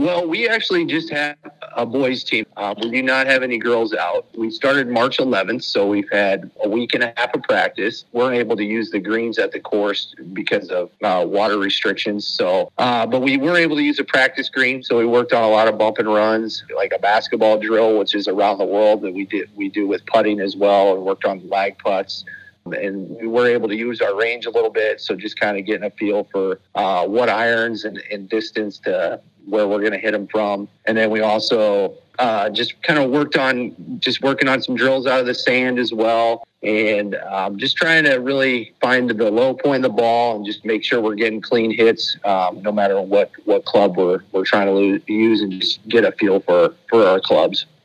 Well, we actually just have a boys team. We do not have any girls out. We started March 11th, so we've had a week and a half of practice. We're able to use the greens at the course because of water restrictions. So, but we were able to use a practice green. So we worked on a lot of bump and runs, like a basketball drill, which is around the world that we do with putting as well, and worked on lag putts. And we were able to use our range a little bit. So just kind of getting a feel for what irons and distance to where we're going to hit them from. And then we also just kind of working on some drills out of the sand as well. And just trying to really find the low point of the ball and just make sure we're getting clean hits, no matter what club we're trying to use, and just get a feel for our clubs.